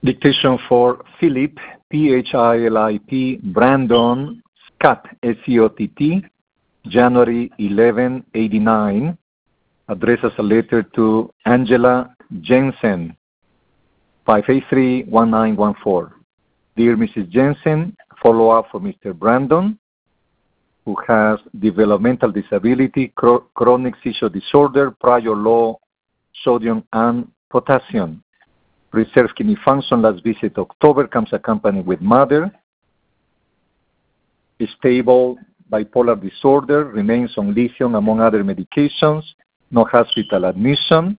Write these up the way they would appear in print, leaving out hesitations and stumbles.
Dictation for Philip, Philip, Brandon, Scott, Scott, January 11, 89. Addresses a letter to Angela Jensen, 583-1914. Dear Mrs. Jensen, follow up for Mr. Brandon, who has developmental disability, chronic seizure disorder, prior low sodium and potassium. Preserved kidney function last visit October, comes accompanied with mother. Stable bipolar disorder, remains on lithium among other medications, no hospital admission.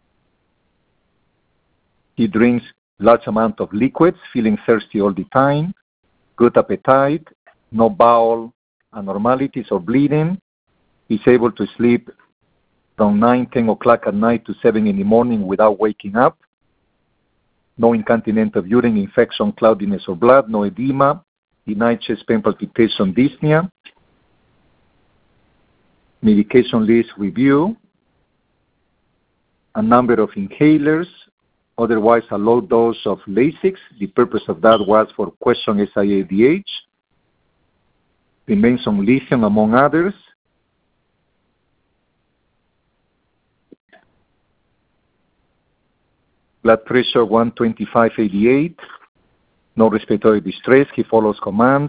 He drinks large amount of liquids, feeling thirsty all the time, good appetite, no bowel abnormalities or bleeding. He's able to sleep from 9, 10 o'clock at night to 7 in the morning without waking up. No incontinent of urine, infection, cloudiness or blood, no edema, denied chest pain, palpitation, dyspnea. Medication list review. A number of inhalers, otherwise a low dose of Lasix. The purpose of that was for question SIADH. Remains on lithium among others. Blood pressure 125/88. No respiratory distress. He follows commands.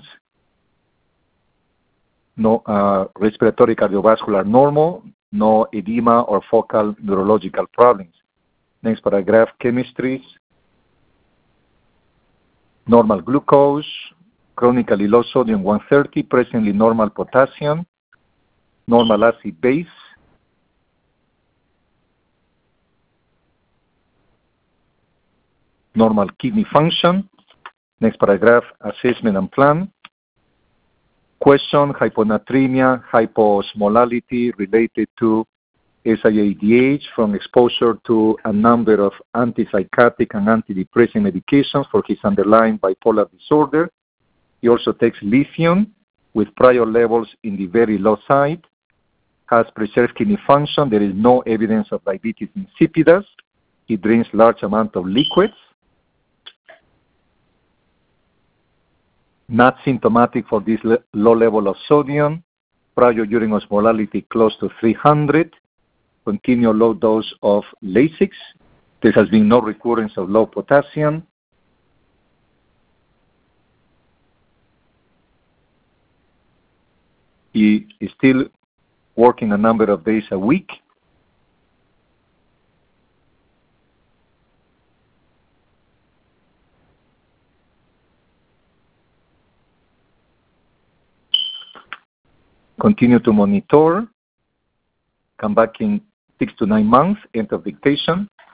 No respiratory cardiovascular normal. No edema or focal neurological problems. Next paragraph, chemistries. Normal glucose, chronically low sodium 130, presently normal potassium, normal acid base. Normal kidney function. Next paragraph, assessment and plan. Question, hyponatremia, hyposmolality related to SIADH from exposure to a number of antipsychotic and antidepressant medications for his underlying bipolar disorder. He also takes lithium with prior levels in the very low side. Has preserved kidney function. There is no evidence of diabetes insipidus. He drinks large amount of liquids. Not symptomatic for this low level of sodium. Prior urine osmolality close to 300. Continual low dose of Lasix. There has been no recurrence of low potassium. He is still working a number of days a week. Continue to monitor. Come back in 6 to 9 months. End of dictation.